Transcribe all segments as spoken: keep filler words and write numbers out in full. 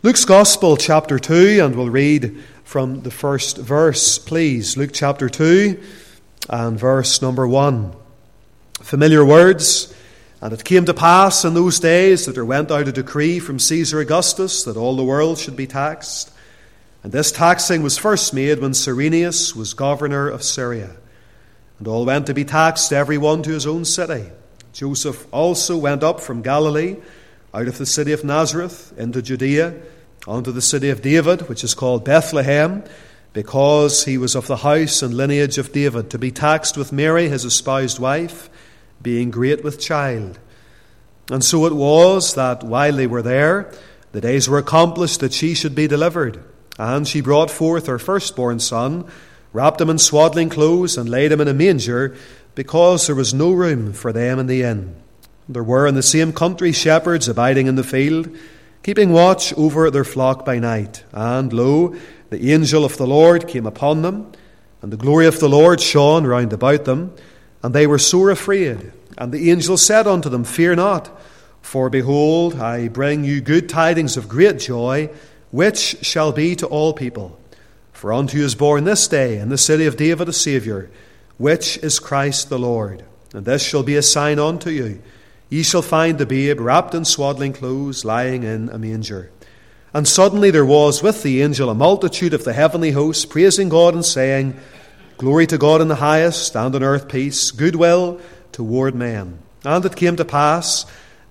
Luke's Gospel, chapter two, and we'll read from the first verse, please. Luke chapter two and verse number one. Familiar words. And it came to pass in those days that there went out a decree from Caesar Augustus that all the world should be taxed. And this taxing was first made when Cyrenius was governor of Syria. And all went to be taxed, every one to his own city. Joseph also went up from Galilee, out of the city of Nazareth, into Judea, unto the city of David, which is called Bethlehem, because he was of the house and lineage of David, to be taxed with Mary, his espoused wife, being great with child. And so it was that while they were there, the days were accomplished that she should be delivered. And she brought forth her firstborn son, wrapped him in swaddling clothes, and laid him in a manger, because there was no room for them in the inn. There were in the same country shepherds abiding in the field, keeping watch over their flock by night. And lo, the angel of the Lord came upon them, and the glory of the Lord shone round about them, and they were sore afraid. And the angel said unto them, Fear not, for behold, I bring you good tidings of great joy, which shall be to all people. For unto you is born this day in the city of David a Saviour, which is Christ the Lord. And this shall be a sign unto you. Ye shall find the babe wrapped in swaddling clothes, lying in a manger. And suddenly there was with the angel a multitude of the heavenly hosts, praising God and saying, Glory to God in the highest, and on earth peace, goodwill toward men. And it came to pass,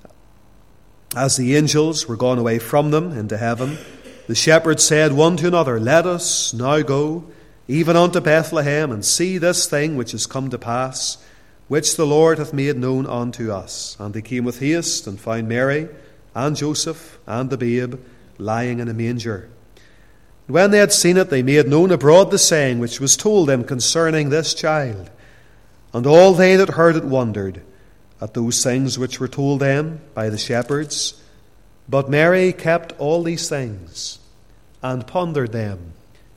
as the angels were gone away from them into heaven, the shepherds said one to another, Let us now go, even unto Bethlehem, and see this thing which is come to pass, which the Lord hath made known unto us. And they came with haste, and found Mary, and Joseph, and the babe, lying in a manger. When they had seen it, they made known abroad the saying which was told them concerning this child. And all they that heard it wondered at those things which were told them by the shepherds. But Mary kept all these things, and pondered them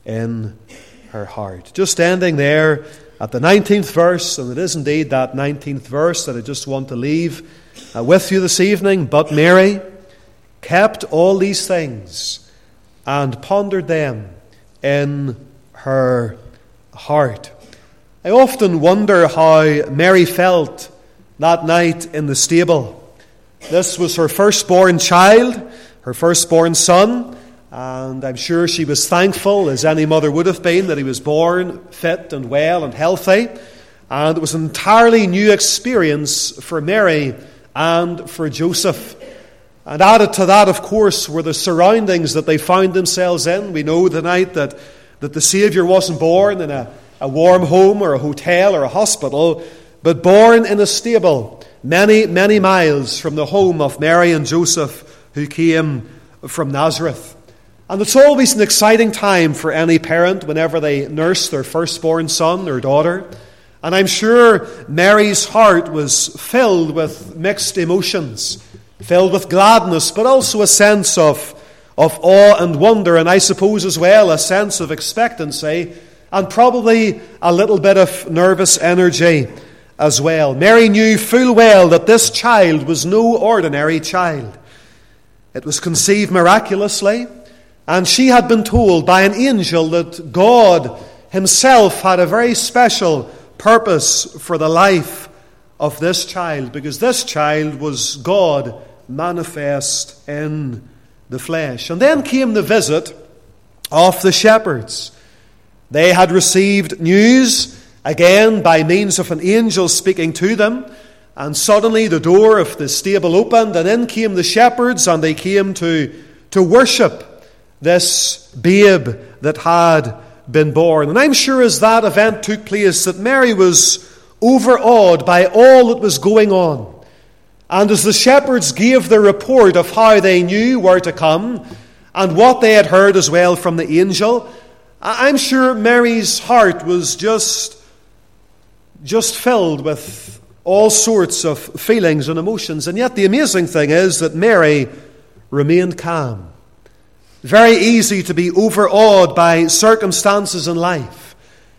in her heart. Just ending there at the nineteenth verse, and it is indeed that nineteenth verse that I just want to leave uh, with you this evening. But Mary kept all these things, and pondered them in her heart. I often wonder how Mary felt that night in the stable. This was her firstborn child, her firstborn son, and I'm sure she was thankful, as any mother would have been, that he was born fit and well and healthy. And it was an entirely new experience for Mary and for Joseph. And added to that, of course, were the surroundings that they found themselves in. We know tonight that, that the Saviour wasn't born in a, a warm home or a hotel or a hospital, but born in a stable many, many miles from the home of Mary and Joseph, who came from Nazareth. And it's always an exciting time for any parent whenever they nurse their firstborn son or daughter. And I'm sure Mary's heart was filled with mixed emotions, filled with gladness, but also a sense of, of awe and wonder, and I suppose as well a sense of expectancy, and probably a little bit of nervous energy as well. Mary knew full well that this child was no ordinary child. It was conceived miraculously, and she had been told by an angel that God himself had a very special purpose for the life of this child, because this child was God manifest in the flesh. And then came the visit of the shepherds. They had received news, again by means of an angel speaking to them, and suddenly the door of the stable opened, and in came the shepherds, and they came to, to worship this babe that had been born. And I'm sure as that event took place that Mary was overawed by all that was going on. And as the shepherds gave their report of how they knew where to come and what they had heard as well from the angel, I'm sure Mary's heart was just, just filled with all sorts of feelings and emotions. And yet the amazing thing is that Mary remained calm. Very easy to be overawed by circumstances in life,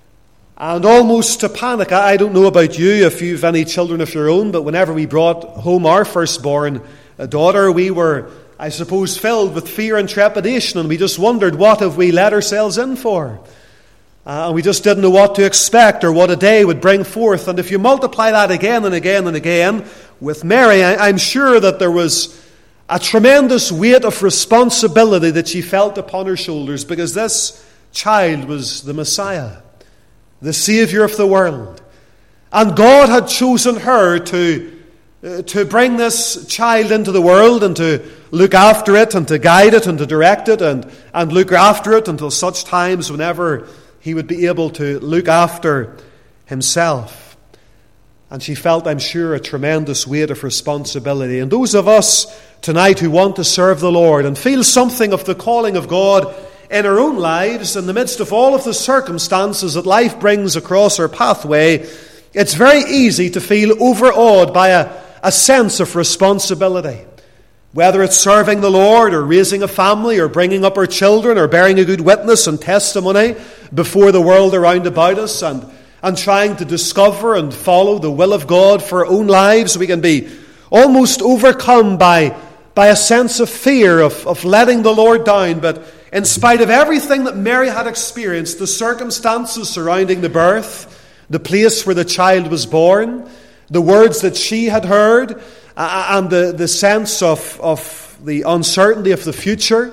and almost to panic. I don't know about you, if you've any children of your own, but whenever we brought home our firstborn daughter, we were I suppose, filled with fear and trepidation, and we just wondered, what have we let ourselves in for? Uh, and we just didn't know what to expect or what a day would bring forth. And if you multiply that again and again and again, with Mary, I, I'm sure that there was a tremendous weight of responsibility that she felt upon her shoulders, because this child was the Messiah, the Saviour of the world. And God had chosen her to, uh, to bring this child into the world and to look after it and to guide it and to direct it and, and look after it until such times whenever he would be able to look after himself. And she felt, I'm sure, a tremendous weight of responsibility. And those of us tonight who want to serve the Lord and feel something of the calling of God in our own lives, in the midst of all of the circumstances that life brings across our pathway, it's very easy to feel overawed by a, a sense of responsibility. Whether it's serving the Lord or raising a family or bringing up our children or bearing a good witness and testimony before the world around about us, and, and trying to discover and follow the will of God for our own lives, we can be almost overcome by, by a sense of fear of, of letting the Lord down. But in spite of everything that Mary had experienced, the circumstances surrounding the birth, the place where the child was born, the words that she had heard, uh, and the, the sense of, of the uncertainty of the future,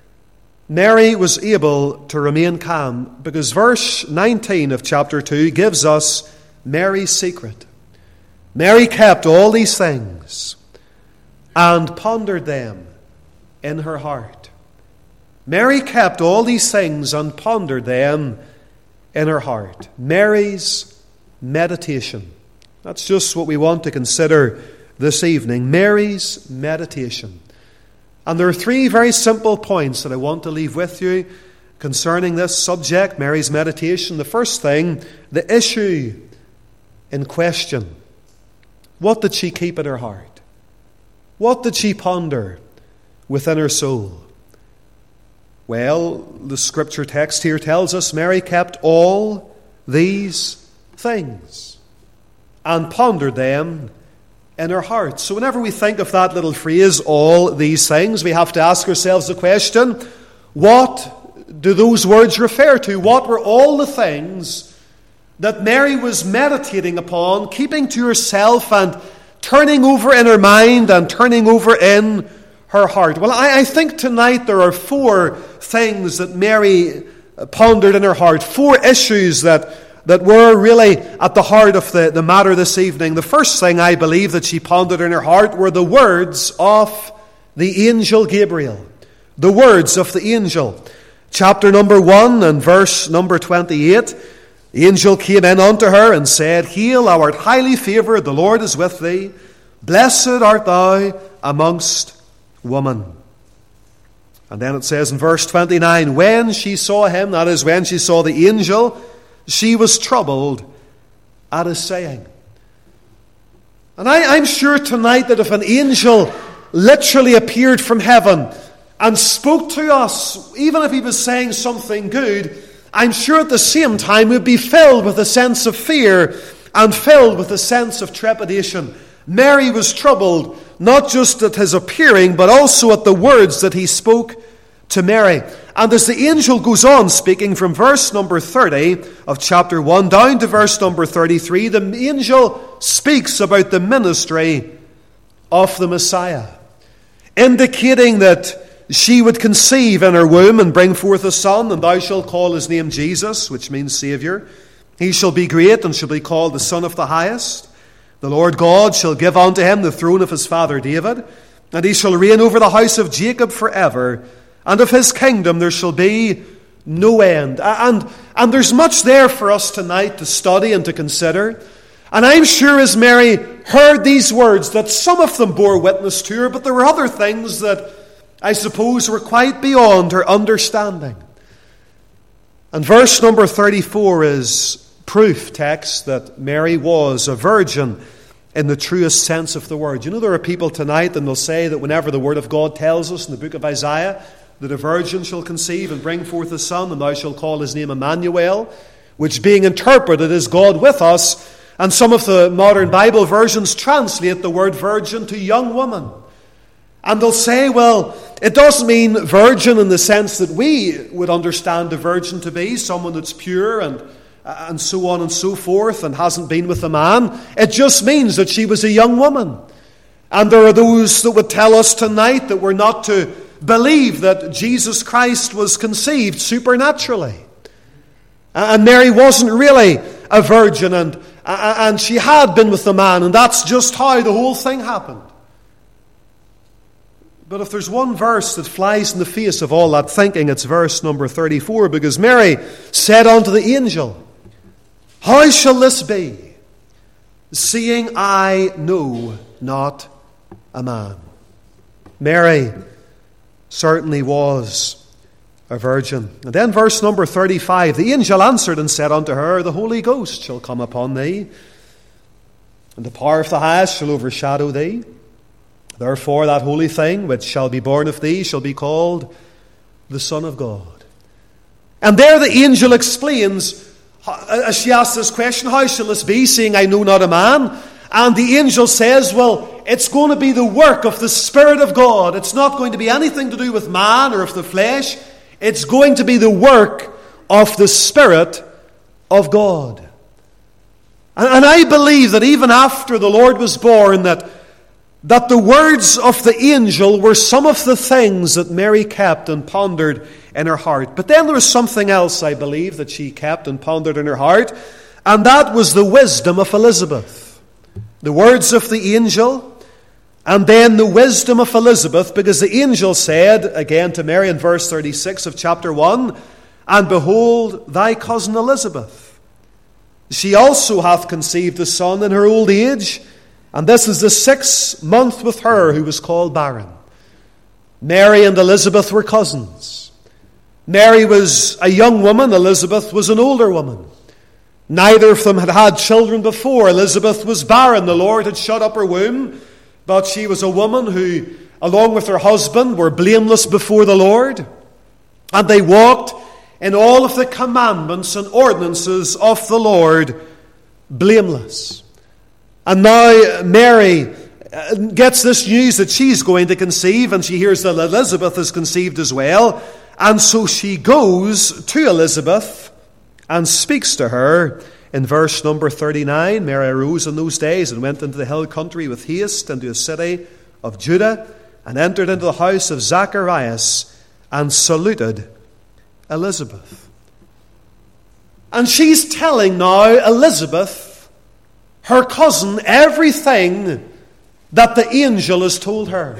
Mary was able to remain calm, because verse nineteen of chapter two gives us Mary's secret. Mary kept all these things and pondered them in her heart. Mary kept all these things and pondered them in her heart. Mary's meditation. That's just what we want to consider this evening. Mary's meditation. And there are three very simple points that I want to leave with you concerning this subject, Mary's meditation. The first thing, the issue in question. What did she keep in her heart? What did she ponder within her soul? Well, the scripture text here tells us Mary kept all these things and pondered them in her heart. So whenever we think of that little phrase, all these things, we have to ask ourselves the question, what do those words refer to? What were all the things that Mary was meditating upon, keeping to herself and turning over in her mind and turning over in her heart? Well, I, I think tonight there are four things that Mary pondered in her heart, four issues that that were really at the heart of the, the matter this evening. The first thing I believe that she pondered in her heart were the words of the angel Gabriel. The words of the angel. Chapter number one and verse number twenty-eight. The angel came in unto her and said, Hail, thou art highly favoured, the Lord is with thee. Blessed art thou amongst women. And then it says in verse twenty-nine, when she saw him, that is, when she saw the angel, she was troubled at his saying. And I, I'm sure tonight that if an angel literally appeared from heaven and spoke to us, even if he was saying something good, I'm sure at the same time we'd be filled with a sense of fear and filled with a sense of trepidation. Mary was troubled not just at his appearing, but also at the words that he spoke to Mary. And as the angel goes on speaking from verse number thirty of chapter one down to verse number thirty-three, the angel speaks about the ministry of the Messiah, indicating that she would conceive in her womb and bring forth a son, and thou shalt call his name Jesus, which means Saviour. He shall be great and shall be called the Son of the Highest. The Lord God shall give unto him the throne of his father David, and he shall reign over the house of Jacob forever. And of his kingdom there shall be no end. And, and there's much there for us tonight to study and to consider. And I'm sure as Mary heard these words that some of them bore witness to her, but there were other things that I suppose were quite beyond her understanding. And verse number thirty-four is proof text that Mary was a virgin in the truest sense of the word. You know, there are people tonight and they'll say that whenever the Word of God tells us in the book of Isaiah that a virgin shall conceive and bring forth a son, and thou shalt call his name Emmanuel, which being interpreted is God with us. And some of the modern Bible versions translate the word virgin to young woman. And they'll say, well, it doesn't mean virgin in the sense that we would understand a virgin to be, someone that's pure and, and so on and so forth and hasn't been with a man. It just means that she was a young woman. And there are those that would tell us tonight that we're not to believe that Jesus Christ was conceived supernaturally. And Mary wasn't really a virgin, and, and she had been with a man, and that's just how the whole thing happened. But if there's one verse that flies in the face of all that thinking, it's verse number thirty-four, because Mary said unto the angel, How shall this be, seeing I know not a man? Mary certainly was a virgin. And then verse number thirty-five, the angel answered and said unto her, The Holy Ghost shall come upon thee, and the power of the highest shall overshadow thee. Therefore that holy thing which shall be born of thee shall be called the Son of God. And there the angel explains, as she asks this question, How shall this be, seeing I know not a man? And the angel says, well, it's going to be the work of the Spirit of God. It's not going to be anything to do with man or of the flesh. It's going to be the work of the Spirit of God. And, and I believe that even after the Lord was born, that that the words of the angel were some of the things that Mary kept and pondered in her heart. But then there was something else, I believe, that she kept and pondered in her heart, and that was the wisdom of Elizabeth. The words of the angel, and then the wisdom of Elizabeth, because the angel said, again to Mary in verse thirty-six of chapter one, And behold, thy cousin Elizabeth, she also hath conceived a son in her old age, and this is the sixth month with her who was called barren. Mary and Elizabeth were cousins. Mary was a young woman, Elizabeth was an older woman. Neither of them had had children before. Elizabeth was barren. The Lord had shut up her womb, but she was a woman who, along with her husband, were blameless before the Lord. And they walked in all of the commandments and ordinances of the Lord blameless. And now Mary gets this news that she's going to conceive, and she hears that Elizabeth is conceived as well. And so she goes to Elizabeth and speaks to her. In verse number thirty-nine, Mary arose in those days and went into the hill country with haste into a city of Judah, and entered into the house of Zacharias and saluted Elizabeth. And she's telling now Elizabeth, her cousin, everything that the angel has told her.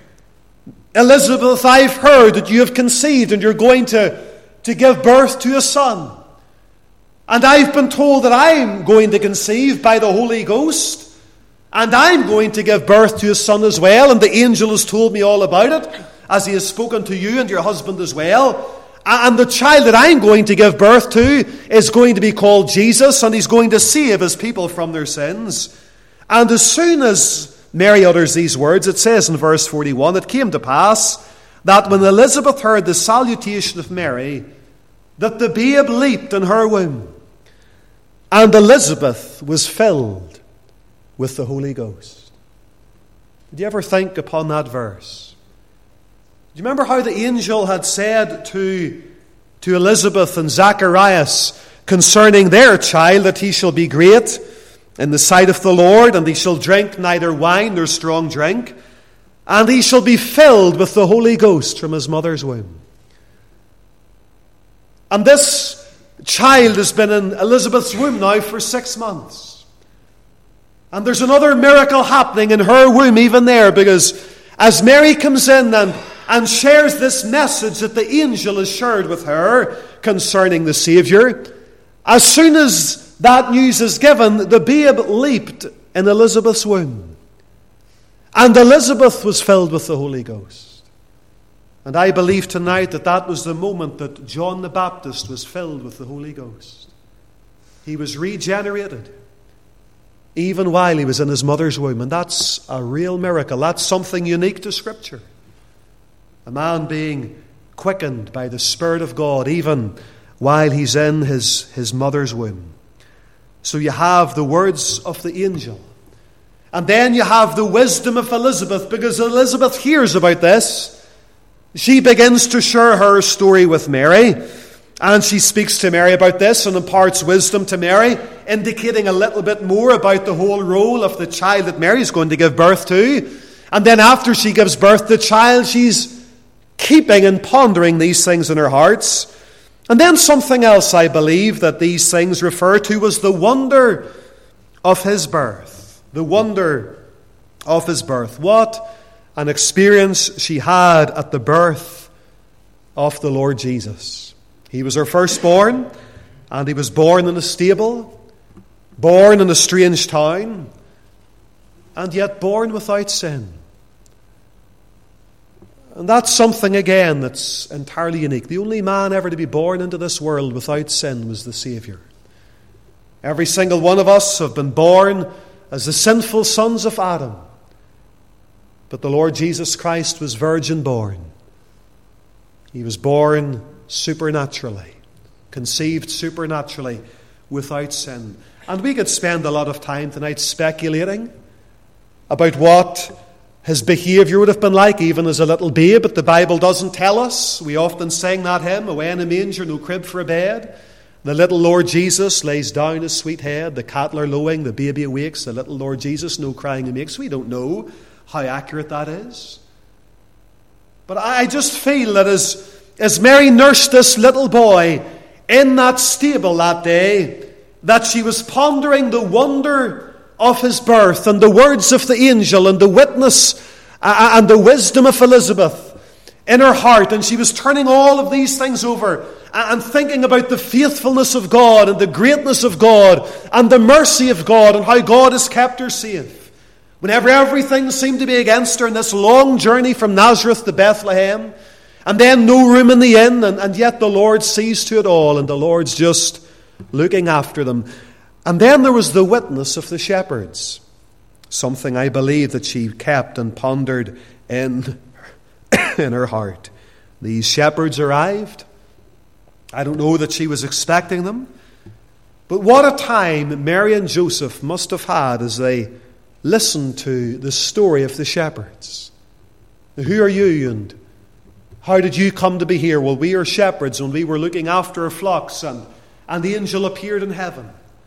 Elizabeth, I've heard that you have conceived and you're going to, to give birth to a son. And I've been told that I'm going to conceive by the Holy Ghost. And I'm going to give birth to a son as well. And the angel has told me all about it, as he has spoken to you and your husband as well. And the child that I'm going to give birth to is going to be called Jesus, and he's going to save his people from their sins. And as soon as Mary utters these words, it says in verse forty-one, It came to pass that when Elizabeth heard the salutation of Mary, that the babe leaped in her womb, and Elizabeth was filled with the Holy Ghost. Did you ever think upon that verse? Do you remember how the angel had said to, to Elizabeth and Zacharias concerning their child that he shall be great in the sight of the Lord, and he shall drink neither wine nor strong drink, and he shall be filled with the Holy Ghost from his mother's womb. And this child has been in Elizabeth's womb now for six months. And there's another miracle happening in her womb even there, because as Mary comes in and and shares this message that the angel has shared with her concerning the Savior, as soon as that news is given, the babe leaped in Elizabeth's womb. And Elizabeth was filled with the Holy Ghost. And I believe tonight that that was the moment that John the Baptist was filled with the Holy Ghost. He was regenerated even while he was in his mother's womb. And that's a real miracle. That's something unique to Scripture. A man being quickened by the Spirit of God even while he's in his, his mother's womb. So you have the words of the angel. And then you have the wisdom of Elizabeth, because Elizabeth hears about this. She begins to share her story with Mary, and she speaks to Mary about this and imparts wisdom to Mary, indicating a little bit more about the whole role of the child that Mary is going to give birth to. And then after she gives birth to the child, she's keeping and pondering these things in her hearts. And then something else I believe that these things refer to was the wonder of his birth. The wonder of his birth. What an experience she had at the birth of the Lord Jesus. He was her firstborn, and he was born in a stable, born in a strange town, and yet born without sin. And that's something, again, that's entirely unique. The only man ever to be born into this world without sin was the Saviour. Every single one of us have been born as the sinful sons of Adam. But the Lord Jesus Christ was virgin born. He was born supernaturally, conceived supernaturally, without sin. And we could spend a lot of time tonight speculating about what his behaviour would have been like even as a little babe, but the Bible doesn't tell us. We often sing that hymn, "Away in a manger, no crib for a bed." The little Lord Jesus lays down his sweet head, the cattle are lowing, the baby awakes, the little Lord Jesus no crying he makes. We don't know how accurate that is. But I just feel that as, as Mary nursed this little boy in that stable that day, that she was pondering the wonder of his birth and the words of the angel and the witness and the wisdom of Elizabeth in her heart. And she was turning all of these things over and thinking about the faithfulness of God and the greatness of God and the mercy of God and how God has kept her safe. Whenever everything seemed to be against her in this long journey from Nazareth to Bethlehem, and then no room in the inn, and, and yet the Lord sees to it all, and the Lord's just looking after them. And then there was the witness of the shepherds, something I believe that she kept and pondered in, in her heart. These shepherds arrived. I don't know that she was expecting them, but what a time Mary and Joseph must have had as they listened to the story of the shepherds. Who are you, and how did you come to be here? Well, we are shepherds, and we were looking after our flocks, and, and the angel appeared in heaven.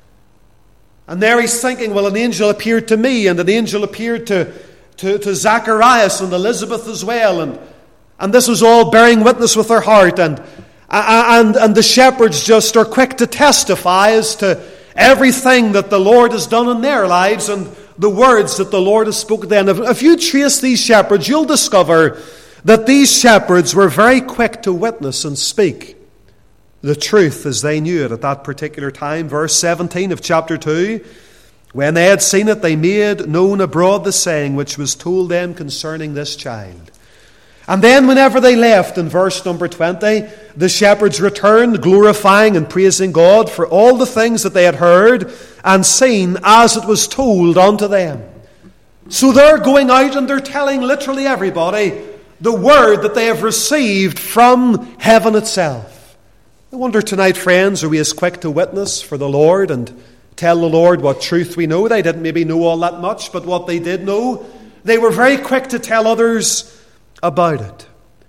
And Mary's thinking, well, an angel appeared to me, and an angel appeared to, to, to Zacharias and Elizabeth as well, and, and this was all bearing witness with her heart, and And, and the shepherds just are quick to testify as to everything that the Lord has done in their lives and the words that the Lord has spoken to them. If, if you trace these shepherds, you'll discover that these shepherds were very quick to witness and speak the truth as they knew it at that particular time. Verse seventeen of chapter two, when they had seen it, they made known abroad the saying which was told them concerning this child. And then whenever they left, in verse number twenty, the shepherds returned, glorifying and praising God for all the things that they had heard and seen as it was told unto them. So they're going out and they're telling literally everybody the word that they have received from heaven itself. I wonder tonight, friends, are we as quick to witness for the Lord and tell the Lord what truth we know? They didn't maybe know all that much, but what they did know, they were very quick to tell others about it.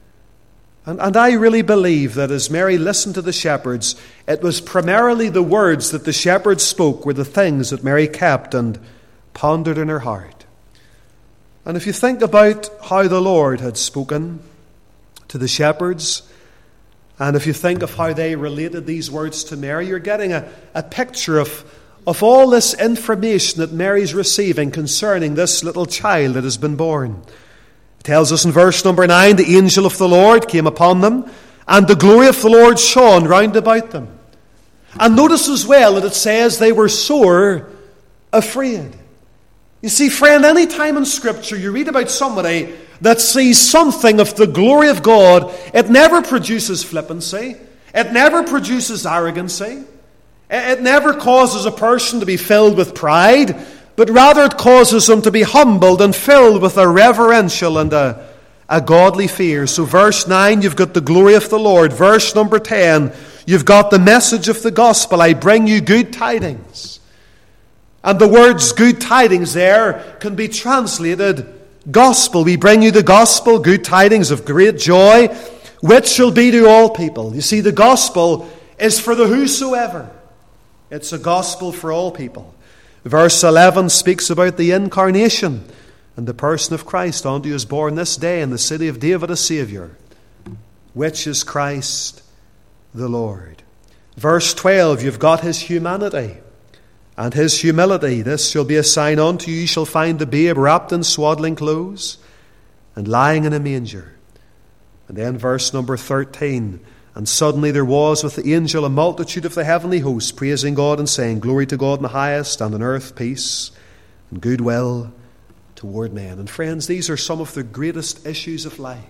And, and I really believe that as Mary listened to the shepherds, it was primarily the words that the shepherds spoke were the things that Mary kept and pondered in her heart. And if you think about how the Lord had spoken to the shepherds, and if you think of how they related these words to Mary, you're getting a, a picture of, of all this information that Mary's receiving concerning this little child that has been born. Tells us in verse number nine, the angel of the Lord came upon them, and the glory of the Lord shone round about them. And notice as well that it says they were sore afraid. You see, friend, any time in Scripture you read about somebody that sees something of the glory of God, it never produces flippancy. It never produces arrogancy. It never causes a person to be filled with pride, but rather it causes them to be humbled and filled with a reverential and a, a godly fear. So verse nine, you've got the glory of the Lord. Verse number ten, you've got the message of the gospel. I bring you good tidings. And the words good tidings there can be translated gospel. We bring you the gospel, good tidings of great joy, which shall be to all people. You see, the gospel is for the whosoever. It's a gospel for all people. Verse eleven speaks about the incarnation and the person of Christ. Unto you is born this day in the city of David a Saviour, which is Christ the Lord. Verse twelve, you've got his humanity and his humility. This shall be a sign unto you. You shall find the babe wrapped in swaddling clothes and lying in a manger. And then verse number thirteen, and suddenly there was with the angel a multitude of the heavenly hosts, praising God and saying, Glory to God in the highest, and on earth peace and goodwill toward men. And friends, these are some of the greatest issues of life.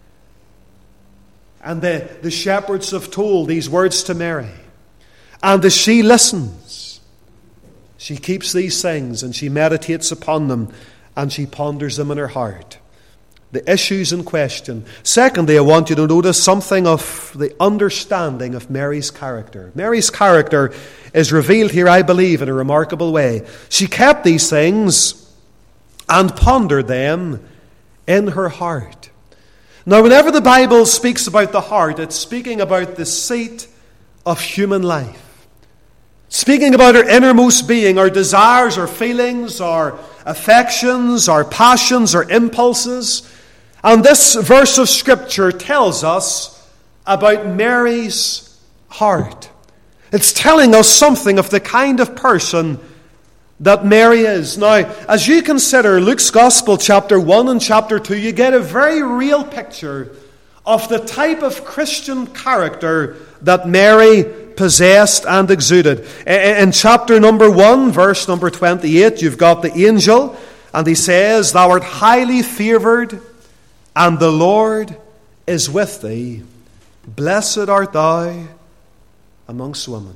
And the, the shepherds have told these words to Mary. And as she listens, she keeps these things and she meditates upon them and she ponders them in her heart. The issues in question. Secondly, I want you to notice something of the understanding of Mary's character. Mary's character is revealed here, I believe, in a remarkable way. She kept these things and pondered them in her heart. Now, whenever the Bible speaks about the heart, it's speaking about the seat of human life. Speaking about our innermost being, our desires, our feelings, our affections, our passions, our impulses. And this verse of Scripture tells us about Mary's heart. It's telling us something of the kind of person that Mary is. Now, as you consider Luke's Gospel, chapter one and chapter two, you get a very real picture of the type of Christian character that Mary possessed and exuded. In chapter number one, verse number twenty-eight, you've got the angel, and he says, Thou art highly favoured, and the Lord is with thee. Blessed art thou amongst women.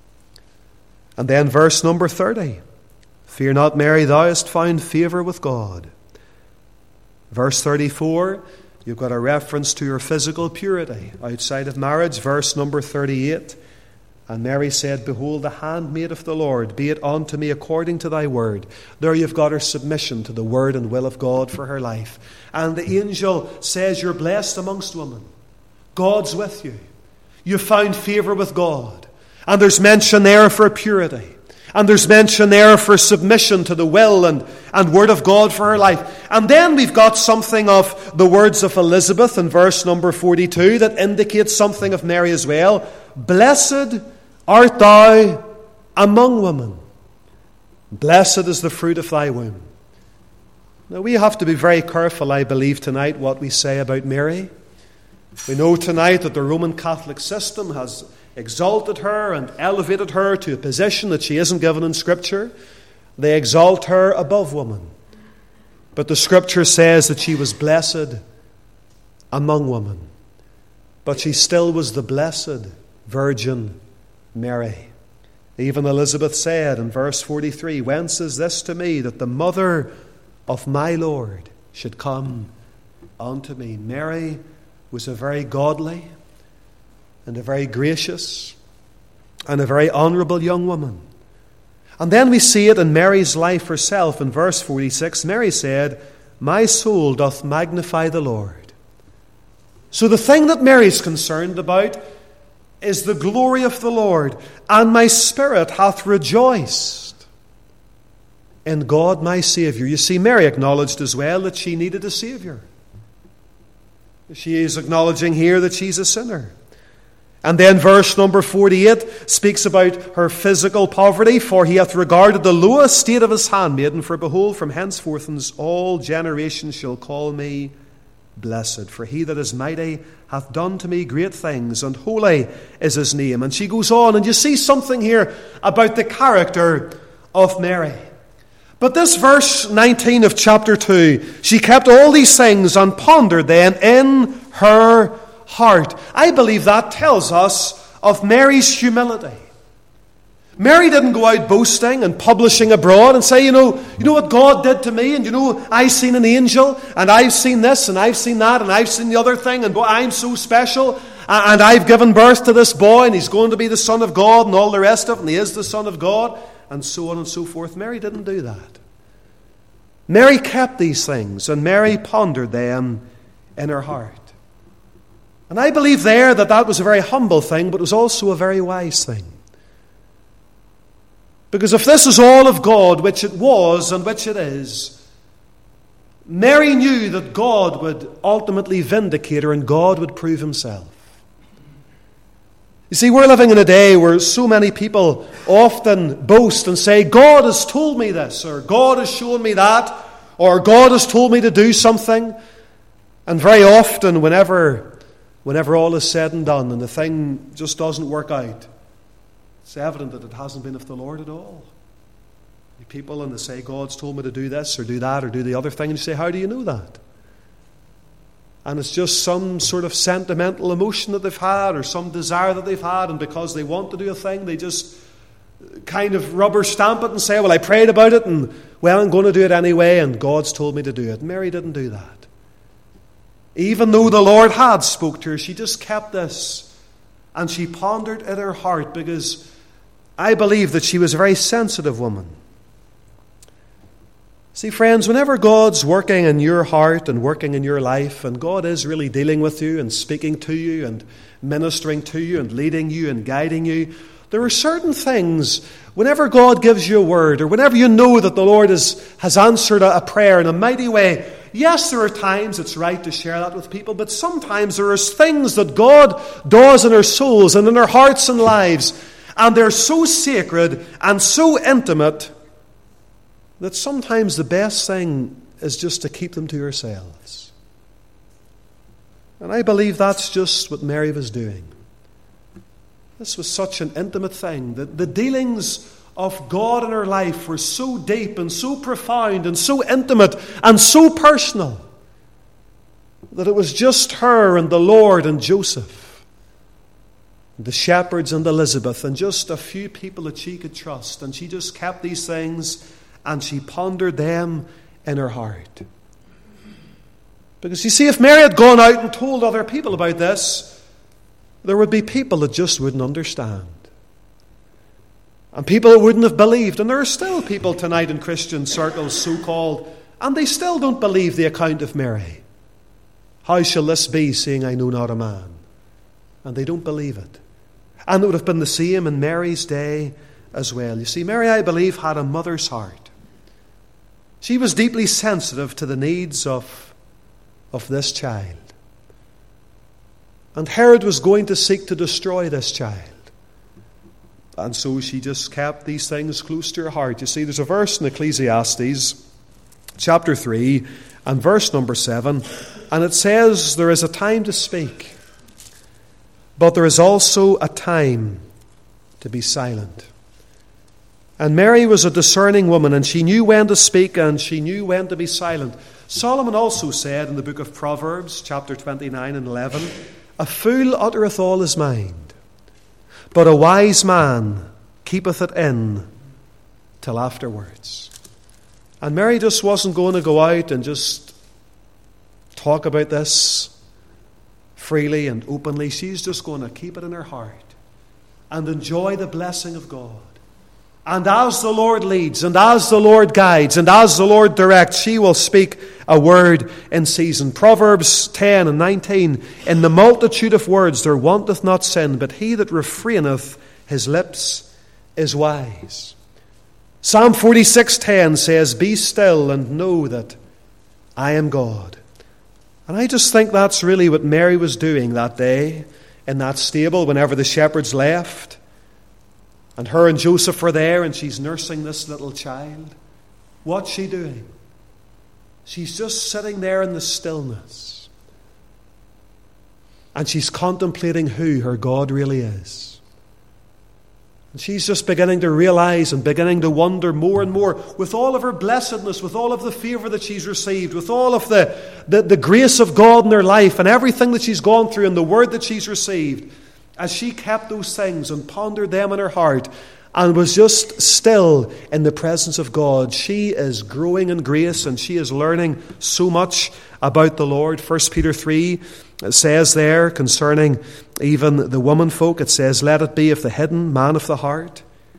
And then verse number thirty. Fear not, Mary, thou hast found favour with God. Verse thirty-four, you've got a reference to your physical purity outside of marriage. Verse number thirty-eight. And Mary said, Behold, the handmaid of the Lord, be it unto me according to thy word. There you've got her submission to the word and will of God for her life. And the angel says, You're blessed amongst women. God's with you. You've found favour with God. And there's mention there for purity. And there's mention there for submission to the will and, and word of God for her life. And then we've got something of the words of Elizabeth in verse number forty-two that indicates something of Mary as well. Blessed art thou among women. Blessed is the fruit of thy womb. Now we have to be very careful, I believe, tonight what we say about Mary. We know tonight that the Roman Catholic system has exalted her and elevated her to a position that she isn't given in Scripture. They exalt her above woman. But the Scripture says that she was blessed among women. But she still was the blessed Virgin Mary. Even Elizabeth said in verse forty-three, Whence is this to me that the mother of my Lord should come unto me? Mary was a very godly and a very gracious and a very honourable young woman. And then we see it in Mary's life herself. In verse forty-six, Mary said, My soul doth magnify the Lord. So the thing that Mary's concerned about is the glory of the Lord, and my spirit hath rejoiced in God my Saviour. You see, Mary acknowledged as well that she needed a Saviour. She is acknowledging here that she's a sinner. And then verse number forty-eight speaks about her physical poverty. For he hath regarded the low estate of his handmaiden. For behold, from henceforth all generations shall call me blessed. For he that is mighty hath done to me great things, and holy is his name. And she goes on, and you see something here about the character of Mary. But this verse nineteen of chapter two, she kept all these things and pondered them in her heart. I believe that tells us of Mary's humility. Mary didn't go out boasting and publishing abroad and say, you know, you know what God did to me, and you know, I've seen an angel, and I've seen this, and I've seen that, and I've seen the other thing, and boy, I'm so special, and I've given birth to this boy, and he's going to be the Son of God, and all the rest of it, and he is the Son of God. and so on and so forth. Mary didn't do that. Mary kept these things, and Mary pondered them in her heart. And I believe there that that was a very humble thing, but it was also a very wise thing. Because if this is all of God, which it was and which it is, Mary knew that God would ultimately vindicate her and God would prove himself. You see, we're living in a day where so many people often boast and say, God has told me this, or God has shown me that, or God has told me to do something. And very often, whenever, whenever all is said and done and the thing just doesn't work out, it's evident that it hasn't been of the Lord at all. People, and they say, God's told me to do this or do that or do the other thing. And you say, how do you know that? And it's just some sort of sentimental emotion that they've had or some desire that they've had. And because they want to do a thing, they just kind of rubber stamp it and say, well, I prayed about it and, well, I'm going to do it anyway and God's told me to do it. Mary didn't do that. Even though the Lord had spoke to her, she just kept this and she pondered in her heart, because I believe that she was a very sensitive woman. See, friends, whenever God's working in your heart and working in your life, and God is really dealing with you and speaking to you and ministering to you and leading you and guiding you, there are certain things, whenever God gives you a word, or whenever you know that the Lord is, has answered a, a prayer in a mighty way, yes, there are times it's right to share that with people, but sometimes there are things that God does in our souls and in our hearts and lives, and they're so sacred and so intimate that sometimes the best thing is just to keep them to yourselves. And I believe that's just what Mary was doing. This was such an intimate thing, that the dealings of God in her life were so deep and so profound and so intimate and so personal that it was just her and the Lord and Joseph, the shepherds and Elizabeth, and just a few people that she could trust. And she just kept these things and she pondered them in her heart. Because you see, if Mary had gone out and told other people about this, there would be people that just wouldn't understand. And people that wouldn't have believed. And there are still people tonight in Christian circles, so-called, and they still don't believe the account of Mary. How shall this be, seeing I know not a man? And they don't believe it. And it would have been the same in Mary's day as well. You see, Mary, I believe, had a mother's heart. She was deeply sensitive to the needs of, of this child. And Herod was going to seek to destroy this child. And so she just kept these things close to her heart. You see, there's a verse in Ecclesiastes, chapter three, and verse number seven, and it says, there is a time to speak, but there is also a time to be silent. And Mary was a discerning woman, and she knew when to speak and she knew when to be silent. Solomon also said in the book of Proverbs, chapter twenty-nine and eleven, a fool uttereth all his mind, but a wise man keepeth it in till afterwards. And Mary just wasn't going to go out and just talk about this freely and openly. She's just going to keep it in her heart and enjoy the blessing of God. And as the Lord leads, and as the Lord guides, and as the Lord directs, she will speak a word in season. Proverbs ten and nineteen, in the multitude of words there wanteth not sin, but he that refraineth his lips is wise. Psalm forty-six ten says, be still and know that I am God. And I just think that's really what Mary was doing that day in that stable whenever the shepherds left. And her and Joseph are there, and she's nursing this little child. What's she doing? She's just sitting there in the stillness. And she's contemplating who her God really is. And she's just beginning to realize and beginning to wonder more and more, with all of her blessedness, with all of the favor that she's received, with all of the, the, the grace of God in her life and everything that she's gone through and the word that she's received. As she kept those things and pondered them in her heart and was just still in the presence of God, she is growing in grace and she is learning so much about the Lord. First Peter three says there concerning even the woman folk, it says, let it be of the hidden man of the heart,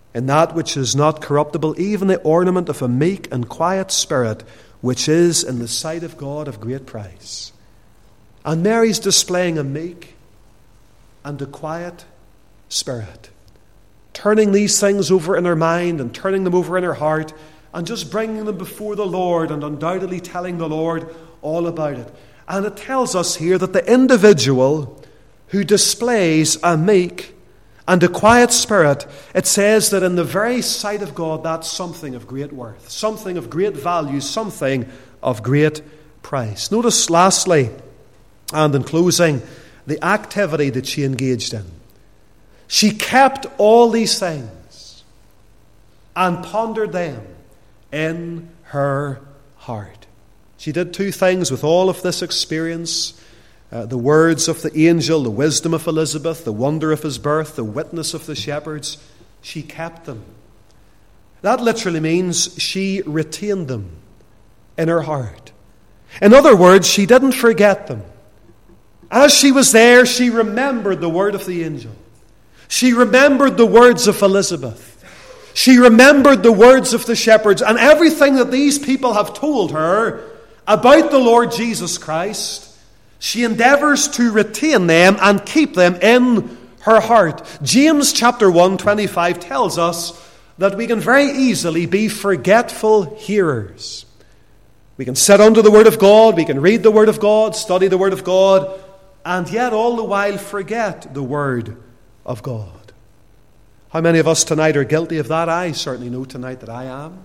in that which is not corruptible, even the ornament of a meek and quiet spirit, which is in the sight of God of great price. And Mary's displaying a meek and a quiet spirit, turning these things over in her mind and turning them over in her heart and just bringing them before the Lord and undoubtedly telling the Lord all about it. And it tells us here that the individual who displays a meek and a quiet spirit, it says that in the very sight of God, that's something of great worth, something of great value, something of great price. Notice lastly, and in closing, the activity that she engaged in. She kept all these things and pondered them in her heart. She did two things with all of this experience. Uh, the words of the angel, the wisdom of Elizabeth, the wonder of his birth, the witness of the shepherds, she kept them. That literally means she retained them in her heart. In other words, she didn't forget them. As she was there, she remembered the word of the angel. She remembered the words of Elizabeth. She remembered the words of the shepherds and everything that these people have told her about the Lord Jesus Christ. She endeavours to retain them and keep them in her heart. James chapter one, twenty-five tells us that we can very easily be forgetful hearers. We can sit under the Word of God, we can read the Word of God, study the Word of God, and yet all the while forget the Word of God. How many of us tonight are guilty of that? I certainly know tonight that I am.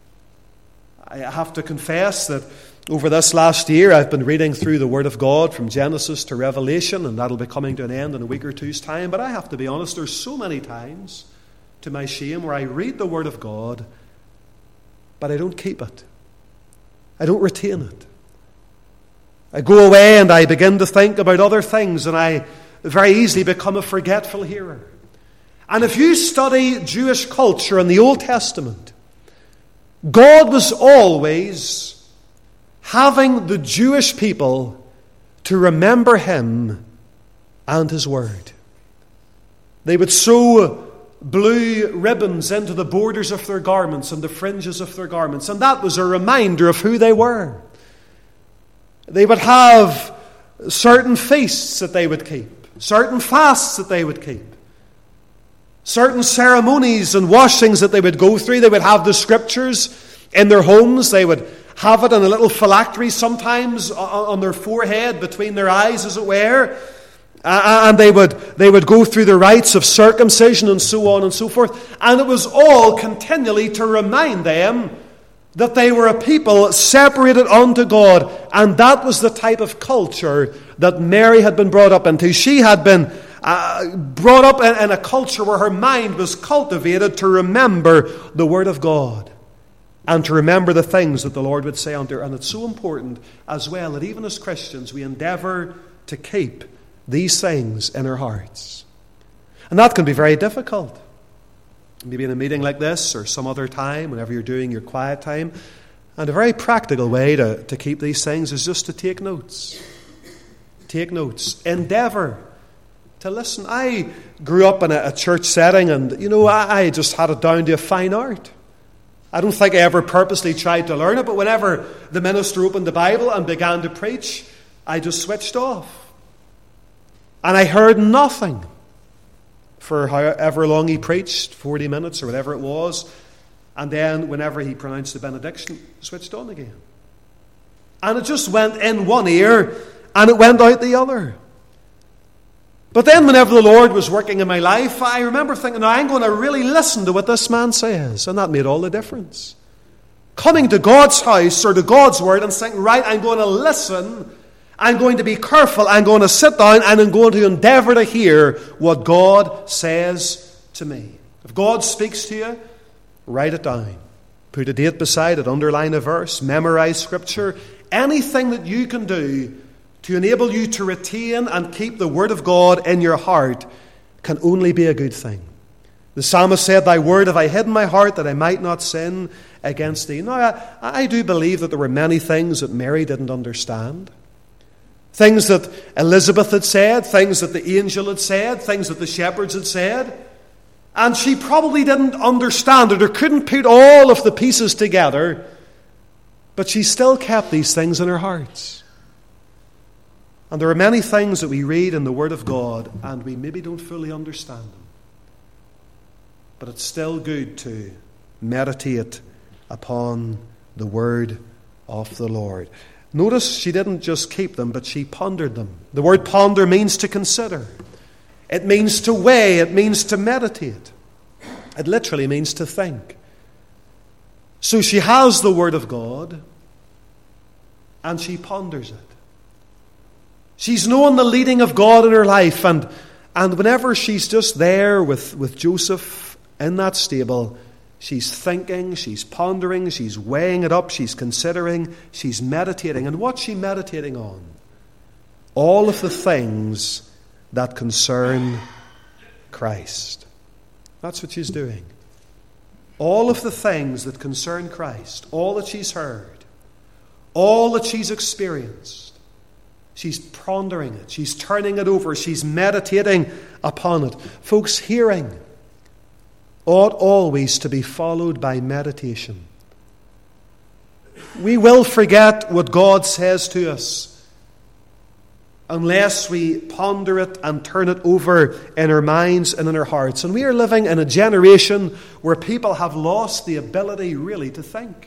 I have to confess that over this last year, I've been reading through the Word of God from Genesis to Revelation, and that'll be coming to an end in a week or two's time. But I have to be honest, there's so many times, to my shame, where I read the Word of God, but I don't keep it. I don't retain it. I go away and I begin to think about other things, and I very easily become a forgetful hearer. And if you study Jewish culture in the Old Testament, God was always having the Jewish people to remember Him and His Word. They would sew blue ribbons into the borders of their garments and the fringes of their garments, and that was a reminder of who they were. They would have certain feasts that they would keep, certain fasts that they would keep, certain ceremonies and washings that they would go through. They would have the Scriptures in their homes. They would have it in a little phylactery sometimes on their forehead, between their eyes, as it were. Uh, and they would they would go through the rites of circumcision and so on and so forth. And it was all continually to remind them that they were a people separated unto God. And that was the type of culture that Mary had been brought up into. She had been uh, brought up in, in a culture where her mind was cultivated to remember the Word of God and to remember the things that the Lord would say unto her. And it's so important as well that even as Christians we endeavour to keep these things in our hearts. And that can be very difficult. Maybe in a meeting like this or some other time, whenever you're doing your quiet time. And a very practical way to, to keep these things is just to take notes. Take notes. Endeavour to listen. I grew up in a, a church setting, and, you know, I, I just had it down to a fine art. I don't think I ever purposely tried to learn it, but whenever the minister opened the Bible and began to preach, I just switched off. And I heard nothing for however long he preached, forty minutes or whatever it was. And then whenever he pronounced the benediction, switched on again. And it just went in one ear and it went out the other. But then whenever the Lord was working in my life, I remember thinking, now I'm going to really listen to what this man says. And that made all the difference. Coming to God's house or to God's Word and saying, right, I'm going to listen. I'm going to be careful. I'm going to sit down and I'm going to endeavour to hear what God says to me. If God speaks to you, write it down. Put a date beside it. Underline a verse. Memorize Scripture. Anything that you can do to enable you to retain and keep the Word of God in your heart can only be a good thing. The psalmist said, thy word have I hid in my heart that I might not sin against thee. Now, I, I do believe that there were many things that Mary didn't understand. Things that Elizabeth had said, things that the angel had said, things that the shepherds had said. And she probably didn't understand it or couldn't put all of the pieces together, but she still kept these things in her hearts. And there are many things that we read in the Word of God and we maybe don't fully understand them. But it's still good to meditate upon the Word of the Lord. Notice she didn't just keep them, but she pondered them. The word ponder means to consider. It means to weigh. It means to meditate. It literally means to think. So she has the Word of God and she ponders it. She's known the leading of God in her life, and, and whenever she's just there with, with Joseph in that stable, she's thinking, she's pondering, she's weighing it up, she's considering, she's meditating. And what's she meditating on? All of the things that concern Christ. That's what she's doing. All of the things that concern Christ, all that she's heard, all that she's experienced, she's pondering it, she's turning it over, she's meditating upon it. Folks, hearing ought always to be followed by meditation. We will forget what God says to us unless we ponder it and turn it over in our minds and in our hearts. And we are living in a generation where people have lost the ability really to think.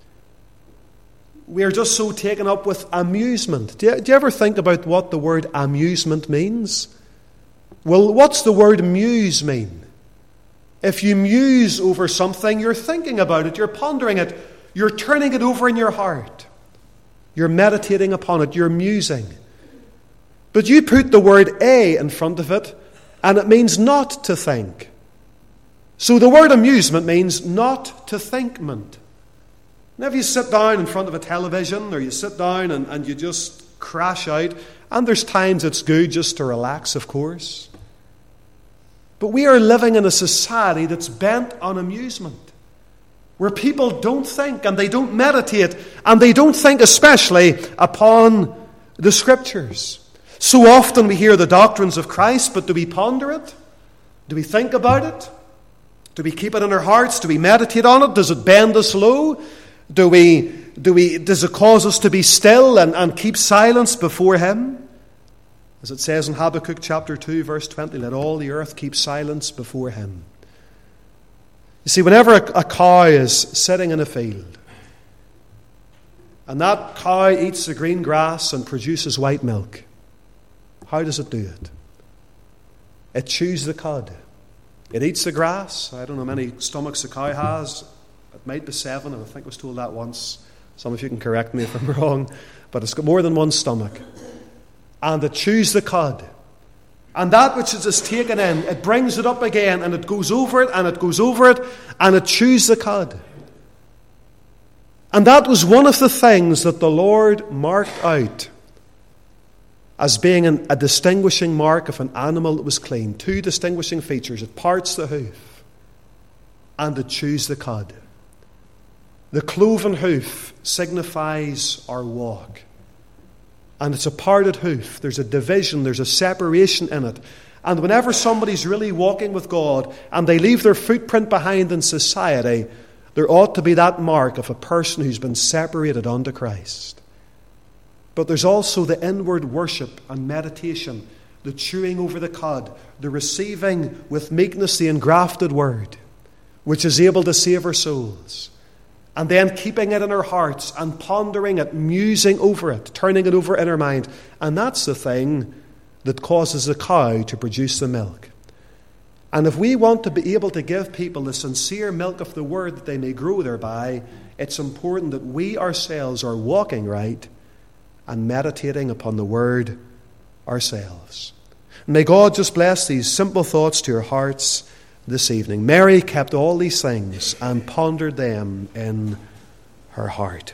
We are just so taken up with amusement. Do you, do you ever think about what the word amusement means? Well, what's the word muse mean? If you muse over something, you're thinking about it, you're pondering it, you're turning it over in your heart. You're meditating upon it, you're musing. But you put the word a in front of it, and it means not to think. So the word amusement means not to thinkment. Now, if you sit down in front of a television, or you sit down and, and you just crash out, and there's times it's good just to relax, of course. But we are living in a society that's bent on amusement, where people don't think and they don't meditate, and they don't think especially upon the Scriptures. So often we hear the doctrines of Christ, but do we ponder it? Do we think about it? Do we keep it in our hearts? Do we meditate on it? Does it bend us low? Do we, do we, does it cause us to be still and, and keep silence before Him? As it says in Habakkuk chapter two, verse twenty, let all the earth keep silence before Him. You see, whenever a, a cow is sitting in a field, and that cow eats the green grass and produces white milk, how does it do it? It chews the cud. It eats the grass. I don't know how many stomachs a cow has. It might be seven, and I think I was told that once. Some of you can correct me if I'm wrong, but it's got more than one stomach. And it chews the cud. And that which it is taken in, it brings it up again, and it goes over it, and it goes over it, and it chews the cud. And that was one of the things that the Lord marked out as being an, a distinguishing mark of an animal that was clean. Two distinguishing features. It parts the hoof, and it chews the cud. The cloven hoof signifies our walk. And it's a parted hoof. There's a division, there's a separation in it. And whenever somebody's really walking with God and they leave their footprint behind in society, there ought to be that mark of a person who's been separated unto Christ. But there's also the inward worship and meditation, the chewing over the cud, the receiving with meekness the engrafted word, which is able to save our souls. And then keeping it in our hearts and pondering it, musing over it, turning it over in our mind. And that's the thing that causes the cow to produce the milk. And if we want to be able to give people the sincere milk of the word that they may grow thereby, it's important that we ourselves are walking right and meditating upon the word ourselves. May God just bless these simple thoughts to your hearts this evening. Mary kept all these things and pondered them in her heart.